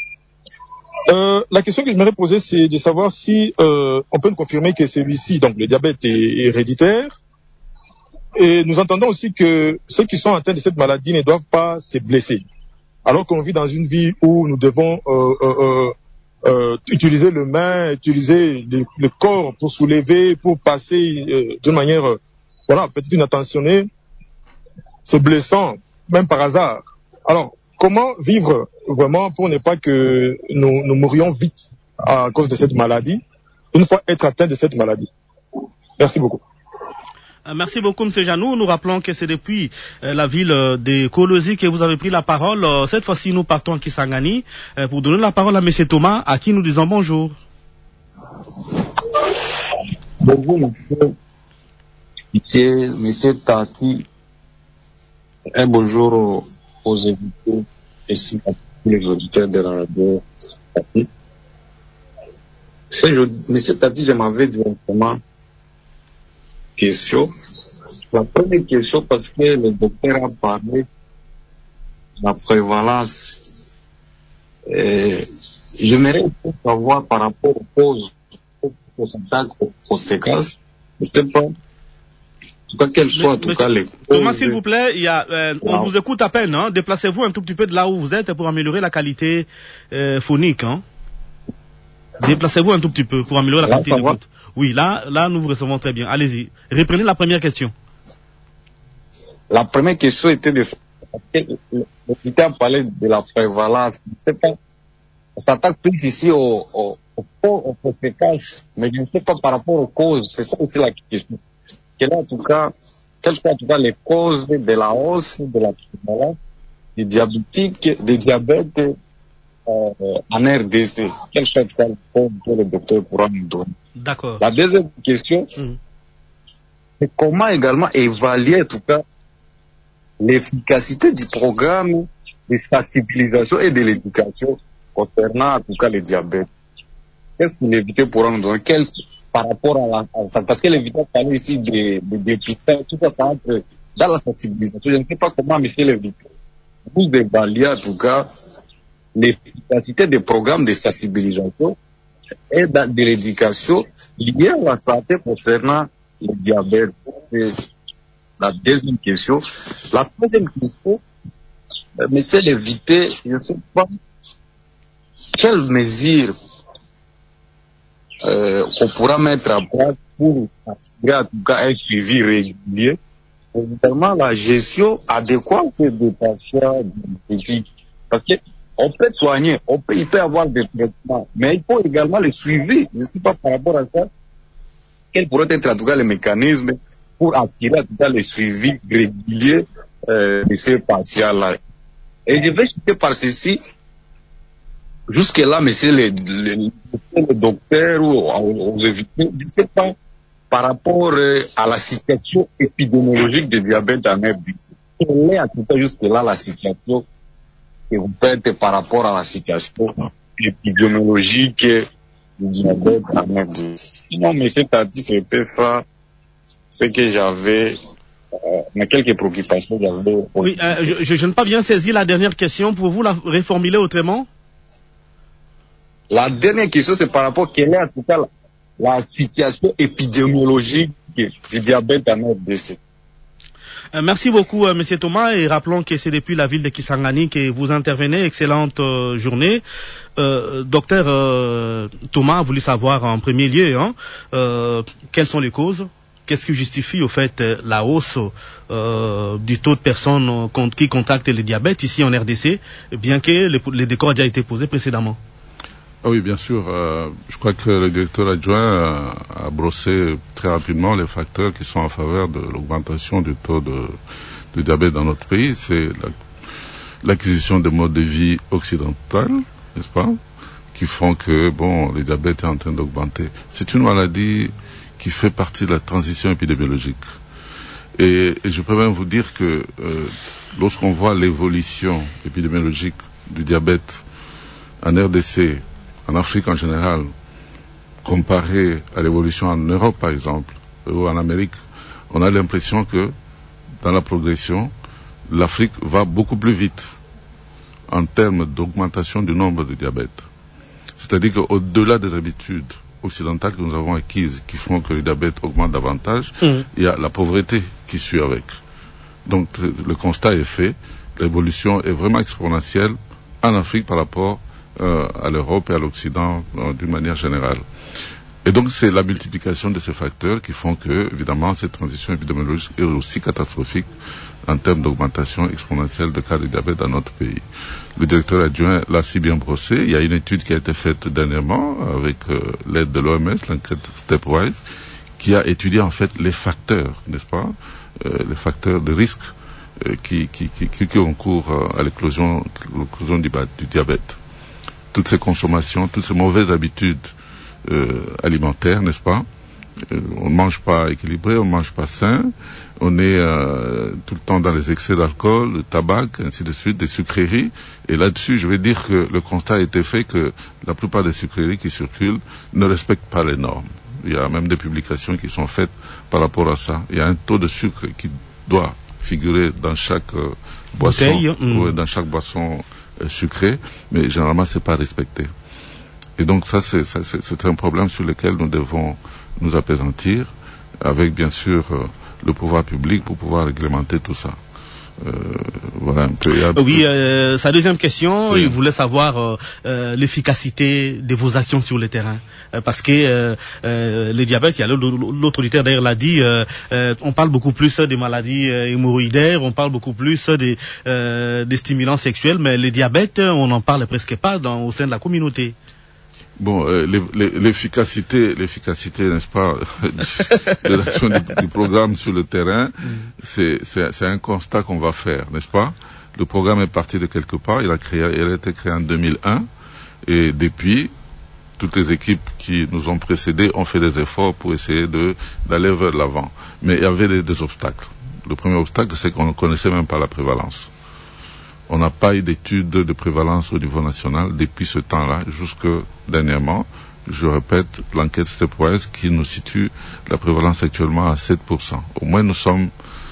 La question que je m'aimerais poser, c'est de savoir si on peut nous confirmer que celui-ci, donc le diabète, est héréditaire. Et nous entendons aussi que ceux qui sont atteints de cette maladie ne doivent pas se blesser. Alors qu'on vit dans une vie où nous devons utiliser le main, utiliser le corps pour soulever, pour passer d'une manière, peut-être inattentionnée, c'est blessant, même par hasard. Alors, comment vivre vraiment pour ne pas que nous mourions vite à cause de cette maladie, une fois être atteint de cette maladie? Merci beaucoup. Merci beaucoup, M. Janou. Nous rappelons que c'est depuis la ville de Kolwezi que vous avez pris la parole. Cette fois-ci, nous partons à Kisangani pour donner la parole à M. Thomas, à qui nous disons bonjour. Bonjour, monsieur Tati. Un bonjour aux invités ainsi qu'à tous les auditeurs de la radio Tati. Monsieur Tati, je m'avais directement question. La première question, parce que le docteur a parlé de la prévalence. J'aimerais savoir par rapport aux causes, aux pourcentages, aux conséquences. Je ne sais pas. En tout cas, quelles soient en tout cas les causes. Thomas, s'il vous plaît, on vous écoute à peine. Déplacez-vous un tout petit peu de là où vous êtes pour améliorer la qualité phonique. Déplacez-vous un tout petit peu pour améliorer la qualité d'écoute. Oui, là, nous vous recevons très bien. Allez-y. Reprenez la première question. La première question était de... Parce que l'autorité a parlé de la prévalence. Je ne sais pas On s'attaque plus ici aux conséquences, mais je ne sais pas par rapport aux causes. C'est ça aussi la question. Quelles sont en tout cas les causes de la hausse de la prévalence des diabétiques, des diabètes en RDC? Quelles sont en tout cas les causes que le docteur pourra nous donner? D'accord. La deuxième question, c'est comment également évaluer en tout cas l'efficacité du programme de sensibilisation et de l'éducation concernant en tout cas le diabète. Qu'est-ce que l'invité pourra nous donner par rapport à ça? Parce que l'invité a parlé ici des dépistage, tout ça, ça entre dans la sensibilisation. Je ne sais pas comment, monsieur l'invité, vous évaluez en tout cas l'efficacité des programmes de sensibilisation et de l'éducation liés à la santé concernant le diabète. C'est la deuxième question. La troisième question, monsieur l'invité, je ne sais pas quelles mesures qu'on pourra mettre en place pour assurer en tout cas un suivi régulier, notamment la gestion adéquate des patients diabétiques. Parce qu'on peut soigner, il peut y avoir des traitements, mais il faut également le suivi. Je ne sais pas par rapport à ça, quels pourraient être en tout cas les mécanismes pour assurer en tout cas le suivi régulier de ces patients-là. Et je vais citer par ceci, jusque-là, monsieur le docteur ou aux invités, je ne sais pas par rapport à la situation épidémiologique du diabète en RDC. Quelle est en tout cas jusque-là la situation que vous faites par rapport à la situation épidémiologique du diabète en RDC? Sinon, monsieur Tati, c'était ça ce que j'avais, mais quelques préoccupations j'avais. Oui, je n'ai pas bien saisi la dernière question. Pouvez-vous la reformuler autrement? La dernière question, c'est par rapport à quelle est en tout cas la situation épidémiologique du diabète en RDC. Merci beaucoup, Monsieur Thomas, et rappelons que c'est depuis la ville de Kisangani que vous intervenez. Excellente journée. Docteur Thomas a voulu savoir en premier lieu quelles sont les causes. Qu'est-ce qui justifie au fait la hausse du taux de personnes qui contractent le diabète ici en RDC, bien que le décor a déjà été posé précédemment? Ah oui, bien sûr. Je crois que le directeur adjoint a brossé très rapidement les facteurs qui sont en faveur de l'augmentation du taux de diabète dans notre pays. C'est l'acquisition des modes de vie occidentaux, n'est-ce pas, qui font que, le diabète est en train d'augmenter. C'est une maladie qui fait partie de la transition épidémiologique. Et je peux même vous dire que lorsqu'on voit l'évolution épidémiologique du diabète en RDC, en Afrique en général, comparé à l'évolution en Europe par exemple, ou en Amérique, on a l'impression que dans la progression, l'Afrique va beaucoup plus vite en termes d'augmentation du nombre de diabètes. C'est-à-dire qu'au-delà des habitudes occidentales que nous avons acquises, qui font que le diabète augmente davantage, il y a la pauvreté qui suit avec. Donc le constat est fait, l'évolution est vraiment exponentielle en Afrique par rapport à l'Europe et à l'Occident d'une manière générale. Et donc c'est la multiplication de ces facteurs qui font que, évidemment, cette transition épidémiologique est aussi catastrophique en termes d'augmentation exponentielle de cas de diabète dans notre pays. Le directeur adjoint l'a si bien brossé. Il y a une étude qui a été faite dernièrement avec l'aide de l'OMS, l'enquête Stepwise, qui a étudié en fait les facteurs, n'est-ce pas, les facteurs de risque qui concourent à l'éclosion du diabète. Toutes ces consommations, toutes ces mauvaises habitudes alimentaires, n'est-ce pas? On ne mange pas équilibré, on ne mange pas sain, on est tout le temps dans les excès d'alcool, de tabac, ainsi de suite, des sucreries. Et là-dessus, je vais dire que le constat a été fait que la plupart des sucreries qui circulent ne respectent pas les normes. Il y a même des publications qui sont faites par rapport à ça. Il y a un taux de sucre qui doit figurer dans chaque boisson, dans chaque boisson sucrée, mais généralement c'est pas respecté. Et donc ça c'est un problème sur lequel nous devons nous appesantir, avec bien sûr le pouvoir public pour pouvoir réglementer tout ça. Voilà un peu. Oui, sa deuxième question, oui. Il voulait savoir l'efficacité de vos actions sur le terrain. Parce que le diabète, il y a l'autre auditeur d'ailleurs l'a dit, on parle beaucoup plus des maladies hémorroïdaires, on parle beaucoup plus des stimulants sexuels, mais le diabète, on n'en parle presque pas au sein de la communauté. Bon, l'efficacité, n'est-ce pas, de l'action du programme sur le terrain, c'est un constat qu'on va faire, n'est-ce pas? Le programme est parti de quelque part, il a été créé en 2001, et depuis, toutes les équipes qui nous ont précédés ont fait des efforts pour essayer d'aller vers l'avant. Mais il y avait des obstacles. Le premier obstacle, c'est qu'on ne connaissait même pas la prévalence. On n'a pas eu d'études de prévalence au niveau national depuis ce temps-là, jusque dernièrement. Je répète, l'enquête Stepwise qui nous situe la prévalence actuellement à 7%. Au moins, nous sommes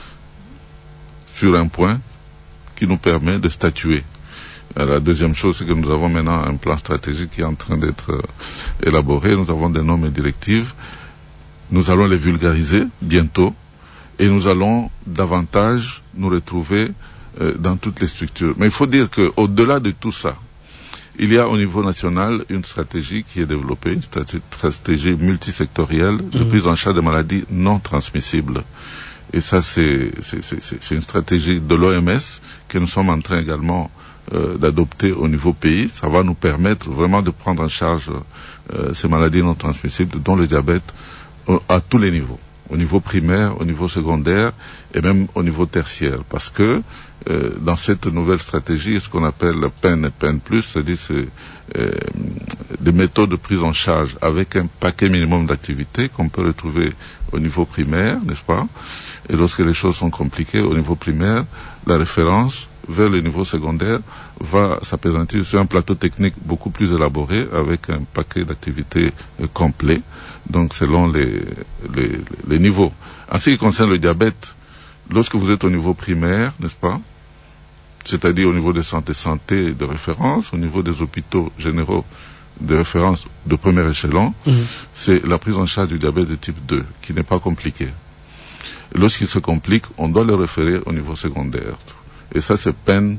sur un point qui nous permet de statuer. La deuxième chose, c'est que nous avons maintenant un plan stratégique qui est en train d'être élaboré. Nous avons des normes et directives. Nous allons les vulgariser bientôt et nous allons davantage nous retrouver dans toutes les structures. Mais il faut dire qu'au-delà de tout ça, il y a au niveau national une stratégie qui est développée, une stratégie multisectorielle de prise en charge des maladies non transmissibles. Et ça, c'est une stratégie de l'OMS que nous sommes en train également d'adopter au niveau pays. Ça va nous permettre vraiment de prendre en charge ces maladies non transmissibles, dont le diabète, à tous les niveaux. Au niveau primaire, au niveau secondaire et même au niveau tertiaire. Parce que dans cette nouvelle stratégie, ce qu'on appelle le PEN et PEN+, c'est-à-dire des méthodes de prise en charge avec un paquet minimum d'activités qu'on peut retrouver au niveau primaire, n'est-ce pas? Et lorsque les choses sont compliquées au niveau primaire, la référence vers le niveau secondaire va s'appesantir sur un plateau technique beaucoup plus élaboré avec un paquet d'activités complet, donc selon les niveaux. En ce qui concerne le diabète, lorsque vous êtes au niveau primaire, n'est-ce pas, c'est-à-dire au niveau des centres de santé de référence, au niveau des hôpitaux généraux de référence de premier échelon, c'est la prise en charge du diabète de type 2, qui n'est pas compliquée. Lorsqu'il se complique, on doit le référer au niveau secondaire. Et ça, c'est PEN+.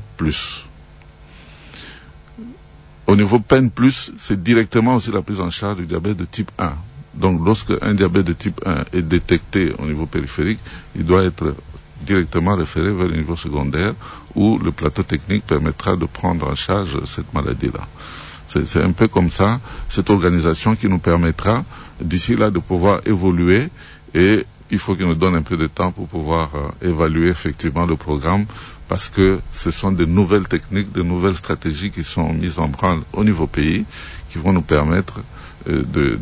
Au niveau PEN+, c'est directement aussi la prise en charge du diabète de type 1. Donc, lorsque un diabète de type 1 est détecté au niveau périphérique, il doit être directement référé vers le niveau secondaire où le plateau technique permettra de prendre en charge cette maladie-là. C'est un peu comme ça, cette organisation qui nous permettra d'ici là de pouvoir évoluer, et il faut qu'il nous donne un peu de temps pour pouvoir évaluer effectivement le programme, parce que ce sont de nouvelles techniques, de nouvelles stratégies qui sont mises en branle au niveau pays, qui vont nous permettre de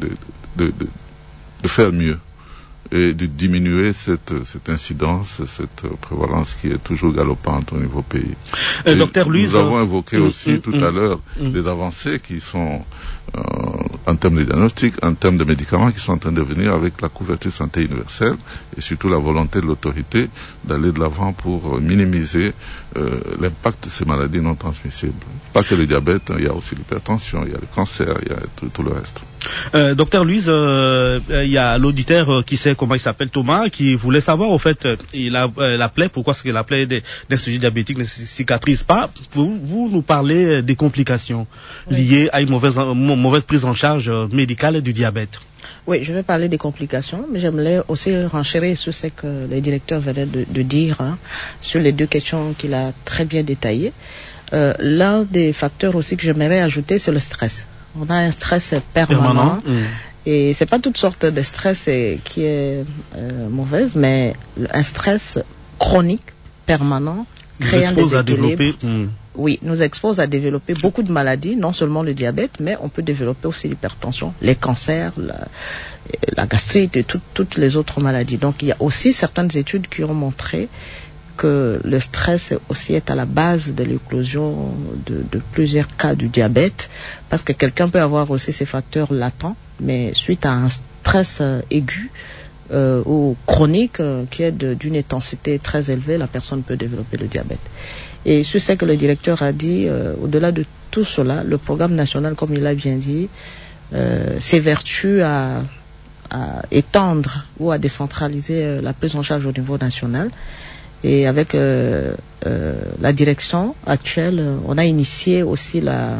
faire mieux et de diminuer cette incidence, cette prévalence qui est toujours galopante au niveau pays. Docteur Louise, nous avons évoqué aussi tout à l'heure les avancées qui sont en termes de diagnostic, en termes de médicaments qui sont en train de venir avec la couverture santé universelle et surtout la volonté de l'autorité d'aller de l'avant pour minimiser l'impact de ces maladies non transmissibles. Pas que le diabète, il y a aussi l'hypertension, il y a le cancer, il y a tout le reste. Docteur Louise, il y a l'auditeur qui sait comment il s'appelle, Thomas, qui voulait savoir au fait, la plaie, pourquoi est-ce que la plaie d'un sujet diabétique ne cicatrise pas. Vous nous parlez des complications liées à une mauvaise prise en charge médicale du diabète. Oui, je vais parler des complications, mais j'aimerais aussi renchérir sur ce que le directeur venait de dire, sur les deux questions qu'il a très bien détaillées. L'un des facteurs aussi que j'aimerais ajouter, c'est le stress. On a un stress permanent. Et c'est pas toutes sortes de stress qui est mauvaise, mais un stress chronique, permanent, créant des équilibres. Oui, nous expose à développer beaucoup de maladies, non seulement le diabète, mais on peut développer aussi l'hypertension, les cancers, la gastrite et toutes les autres maladies. Donc il y a aussi certaines études qui ont montré que le stress aussi est à la base de l'éclosion de plusieurs cas du diabète, parce que quelqu'un peut avoir aussi ces facteurs latents, mais suite à un stress aigu ou chronique qui est d'une intensité très élevée, la personne peut développer le diabète. Et sur ce que le directeur a dit, au-delà de tout cela, le programme national, comme il l'a bien dit, s'évertue à étendre ou à décentraliser la prise en charge au niveau national. Et avec la direction actuelle, on a initié aussi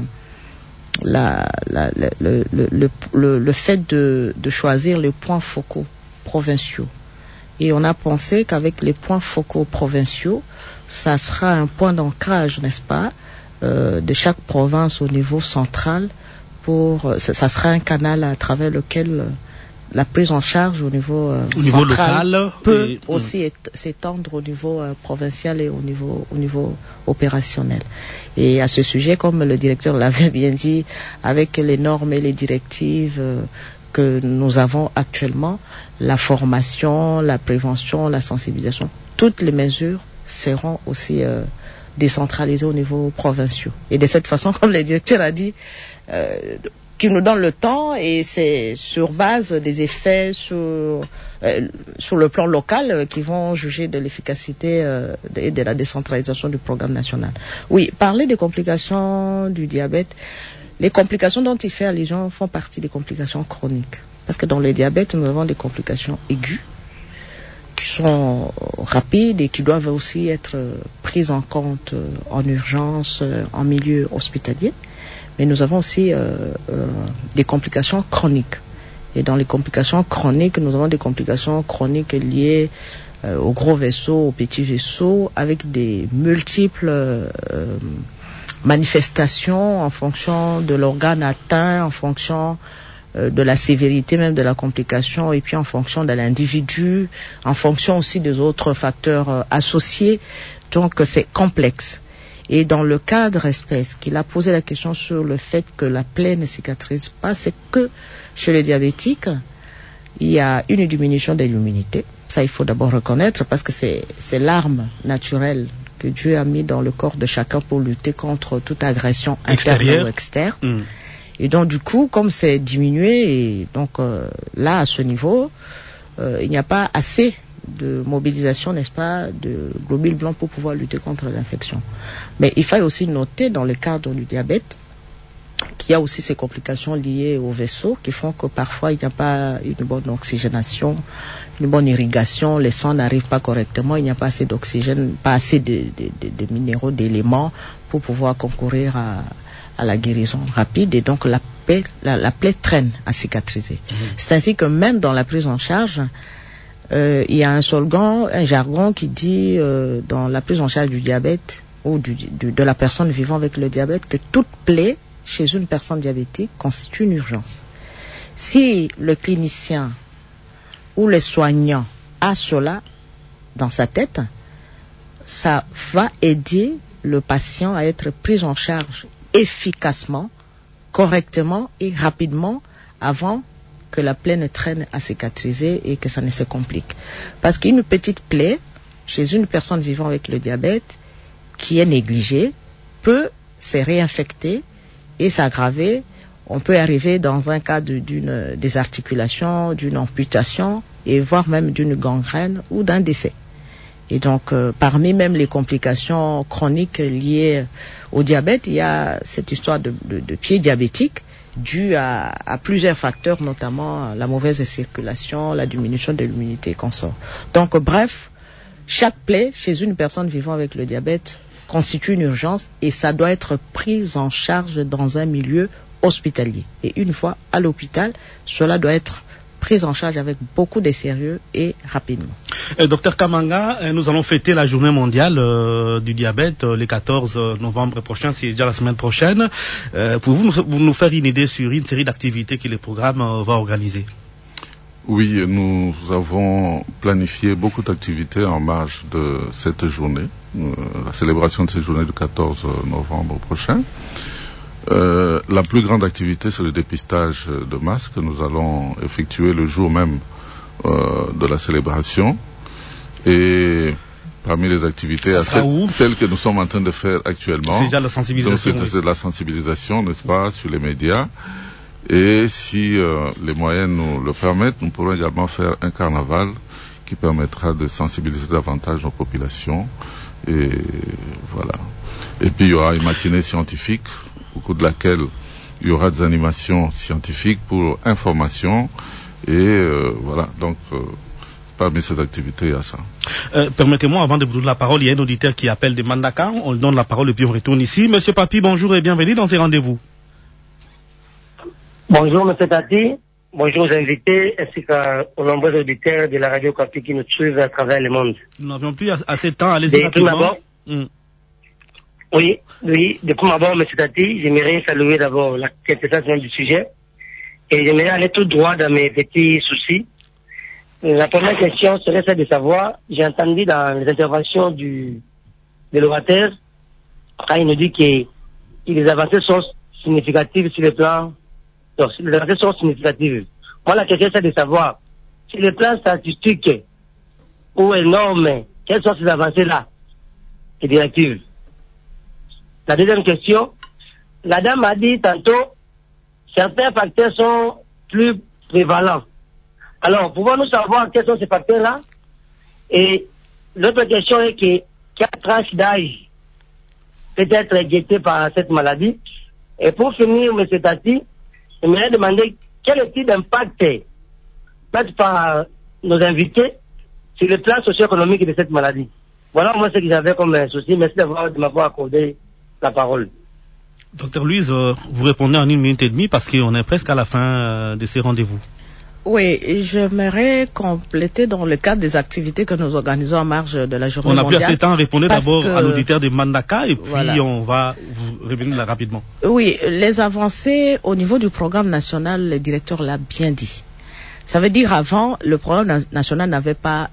le fait de choisir les points focaux provinciaux. Et on a pensé qu'avec les points focaux provinciaux, ça sera un point d'ancrage, n'est-ce pas, de chaque province au niveau central. Ça sera un canal à travers lequel la prise en charge au niveau central local peut aussi s'étendre au niveau provincial et au niveau opérationnel. Et à ce sujet, comme le directeur l'avait bien dit, avec les normes et les directives que nous avons actuellement, la formation, la prévention, la sensibilisation, toutes les mesures seront aussi décentralisées au niveau provincial. Et de cette façon, comme le directeur a dit, qui nous donne le temps, et c'est sur base des effets sur le plan local qui vont juger de l'efficacité et de la décentralisation du programme national. Oui, parler des complications du diabète, les complications dont il fait allusion font partie des complications chroniques. Parce que dans le diabète, nous avons des complications aiguës qui sont rapides et qui doivent aussi être prises en compte en urgence, en milieu hospitalier. Mais nous avons aussi des complications chroniques. Et dans les complications chroniques, nous avons des complications chroniques liées aux gros vaisseaux, aux petits vaisseaux, avec des multiples manifestations en fonction de l'organe atteint, en fonction de la sévérité même de la complication, et puis en fonction de l'individu, en fonction aussi des autres facteurs associés. Donc c'est complexe. Et dans le cadre espèce, qu'il a posé la question sur le fait que la plaie ne cicatrise pas, c'est que chez les diabétiques, il y a une diminution de l'immunité. Ça, il faut d'abord reconnaître, parce que c'est l'arme naturelle que Dieu a mis dans le corps de chacun pour lutter contre toute agression interne ou externe. Et donc, du coup, comme c'est diminué, et donc là, à ce niveau, il n'y a pas assez de mobilisation, n'est-ce pas, de globules blancs pour pouvoir lutter contre l'infection. Mais il faut aussi noter, dans le cadre du diabète, qu'il y a aussi ces complications liées aux vaisseaux qui font que parfois il n'y a pas une bonne oxygénation, une bonne irrigation, les sangs n'arrivent pas correctement, il n'y a pas assez d'oxygène, pas assez de minéraux, d'éléments pour pouvoir concourir à la guérison rapide, et donc la plaie traîne à cicatriser. C'est ainsi que même dans la prise en charge, il y a un slogan, un jargon qui dit dans la prise en charge du diabète ou de la personne vivant avec le diabète, que toute plaie chez une personne diabétique constitue une urgence. Si le clinicien ou le soignant a cela dans sa tête, ça va aider le patient à être pris en charge efficacement, correctement et rapidement avant que la plaie ne traîne à cicatriser et que ça ne se complique. Parce qu'une petite plaie chez une personne vivant avec le diabète qui est négligée peut se réinfecter et s'aggraver. On peut arriver dans un cas d'une désarticulation, d'une amputation, et voire même d'une gangrène ou d'un décès. Et donc, parmi même les complications chroniques liées au diabète, il y a cette histoire de pied diabétique due à plusieurs facteurs, notamment la mauvaise circulation, la diminution de l'immunité qu'on sort. Donc, bref, chaque plaie chez une personne vivant avec le diabète constitue une urgence, et ça doit être pris en charge dans un milieu hospitalier. Et une fois à l'hôpital, cela doit être pris en charge avec beaucoup de sérieux et rapidement. Docteur Kamanga, nous allons fêter la journée mondiale du diabète le 14 novembre prochain, c'est déjà la semaine prochaine. Pouvez-vous nous faire une idée sur une série d'activités que le programme va organiser? Oui, nous avons planifié beaucoup d'activités en marge de cette journée, la célébration de cette journée du 14 novembre prochain. La plus grande activité, c'est le dépistage de masse que nous allons effectuer le jour même de la célébration. Et parmi les activités, celles que nous sommes en train de faire actuellement, c'est déjà la sensibilisation. Donc c'est de la sensibilisation, n'est-ce pas, sur les médias. Et si les moyens nous le permettent, nous pourrons également faire un carnaval qui permettra de sensibiliser davantage nos populations. Et voilà. Et puis il y aura une matinée scientifique au cours de laquelle il y aura des animations scientifiques pour information. Et voilà, donc parmi ces activités, il y a ça. Permettez-moi, avant de vous donner la parole, il y a un auditeur qui appelle de Mandaka. On lui donne la parole et puis on retourne ici. Monsieur Papi, bonjour et bienvenue dans ces rendez-vous. Bonjour, monsieur Tati. Bonjour aux invités ainsi qu'aux nombreux auditeurs de la radio Okapi qui nous suivent à travers le monde. Nous n'avions plus assez de temps. Allez-y rapidement. Oui, de prime abord, monsieur Tati, j'aimerais saluer d'abord la quintessence du sujet et j'aimerais aller tout droit dans mes petits soucis. La première question serait celle de savoir, j'ai entendu dans les interventions de l'orateur, quand il nous dit que les avancées sont significatives sur le plan. Donc, les avancées sont significatives. Moi, la question c'est de savoir, sur le plan statistique ou énorme, quelles sont ces avancées-là et directives. La deuxième question, la dame a dit tantôt, certains facteurs sont plus prévalents. Alors, pouvons-nous savoir quels sont ces facteurs-là? Et l'autre question est que quelle tranche d'âge peut être guettée par cette maladie? Et pour finir, M. Tati, je me demander quel est le type d'impact fait par nos invités sur le plan socio-économique de cette maladie. Voilà moi ce que j'avais comme souci. Merci de m'avoir accordé la parole. Docteur Louise, vous répondez en 1 minute et demie parce qu'on est presque à la fin de ces rendez-vous. Oui, j'aimerais compléter dans le cadre des activités que nous organisons en marge de la journée mondiale. On n'a plus assez de temps. Répondez d'abord à l'auditeur de Mandaka et puis voilà. On va vous revenir là rapidement. Oui, les avancées au niveau du programme national, le directeur l'a bien dit. Ça veut dire avant, le programme national n'avait pas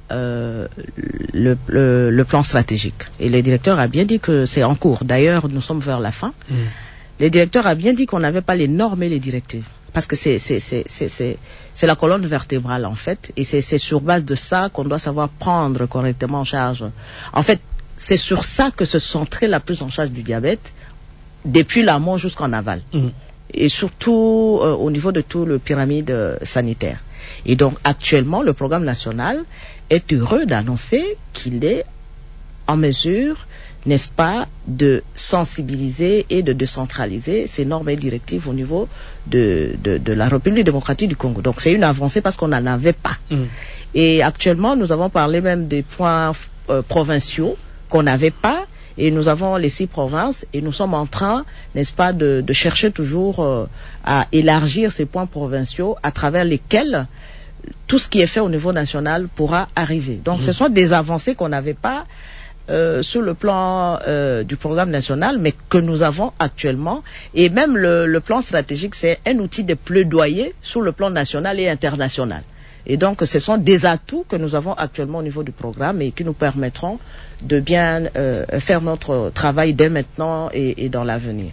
le plan stratégique. Et le directeur a bien dit que c'est en cours. D'ailleurs, nous sommes vers la fin. Le directeur a bien dit qu'on n'avait pas les normes et les directives. Parce que c'est la colonne vertébrale en fait, et c'est sur base de ça qu'on doit savoir prendre correctement en charge. En fait, c'est sur ça que se centrait la prise en charge du diabète, depuis l'amont jusqu'en aval, et surtout au niveau de tout le pyramide sanitaire. Et donc actuellement, le programme national est heureux d'annoncer qu'il est en mesure, n'est-ce pas, de sensibiliser et de décentraliser ces normes et directives au niveau de la République démocratique du Congo. Donc c'est une avancée parce qu'on n'en avait pas. Et actuellement, nous avons parlé même des points provinciaux qu'on n'avait pas, et nous avons les 6 provinces, et nous sommes en train, n'est-ce pas, de chercher toujours à élargir ces points provinciaux à travers lesquels tout ce qui est fait au niveau national pourra arriver. Donc ce sont des avancées qu'on n'avait pas sur le plan du programme national, mais que nous avons actuellement. Et même le plan stratégique, c'est un outil de plaidoyer sur le plan national et international. Et donc, ce sont des atouts que nous avons actuellement au niveau du programme et qui nous permettront de bien faire notre travail dès maintenant et dans l'avenir.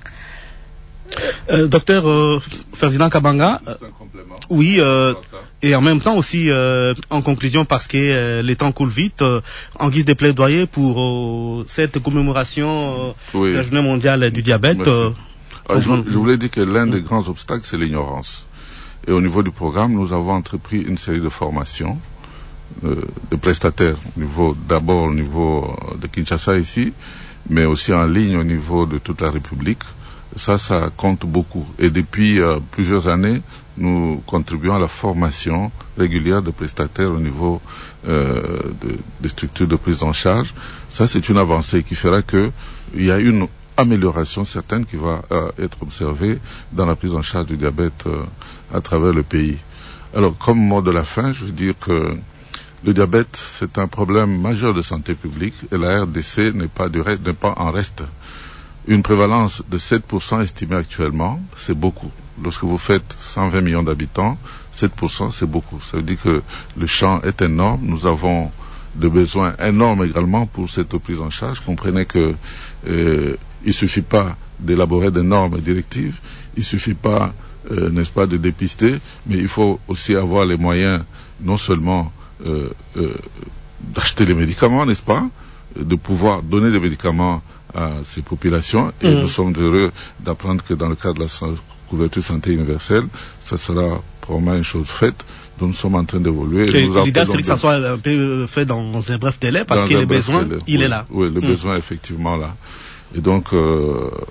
Docteur Ferdinand Kabanga, oui, et en même temps aussi en conclusion, parce que les temps coulent vite, en guise de plaidoyer pour cette commémoration de la journée mondiale du diabète. Je voulais dire que l'un des grands obstacles, c'est l'ignorance. Et au niveau du programme, nous avons entrepris une série de formations de prestataires, d'abord au niveau de Kinshasa ici, mais aussi en ligne au niveau de toute la République. Ça compte beaucoup. Et depuis plusieurs années, nous contribuons à la formation régulière de prestataires au niveau des structures de prise en charge. Ça, c'est une avancée qui fera qu'il y a une amélioration certaine qui va être observée dans la prise en charge du diabète à travers le pays. Alors, comme mot de la fin, je veux dire que le diabète, c'est un problème majeur de santé publique et la RDC n'est pas en reste. Une prévalence de 7% estimée actuellement, c'est beaucoup. Lorsque vous faites 120 millions d'habitants, 7% c'est beaucoup. Ça veut dire que le champ est énorme. Nous avons des besoins énormes également pour cette prise en charge. Comprenez que il suffit pas d'élaborer des normes directives, il suffit pas, n'est-ce pas, de dépister, mais il faut aussi avoir les moyens, non seulement d'acheter les médicaments, n'est-ce pas, de pouvoir donner des médicaments à ces populations, et nous sommes heureux d'apprendre que dans le cadre de la couverture santé universelle, ça sera probablement une chose faite, dont nous sommes en train d'évoluer. L'idée, c'est que ça soit un peu fait dans un bref délai, parce que le besoin, il est là. Oui, le besoin est effectivement là. Et donc,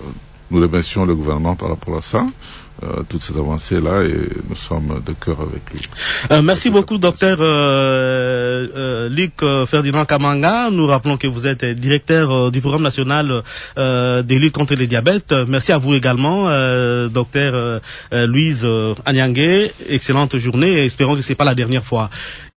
Nous remercions le gouvernement par rapport à ça. Toutes ces avancées-là, et nous sommes de cœur avec lui. Merci beaucoup, docteur Luc Ferdinand Kamanga. Nous rappelons que vous êtes directeur du programme national de lutte contre le diabète. Merci à vous également, docteur Louise Anyangé. Excellente journée et espérons que ce n'est pas la dernière fois.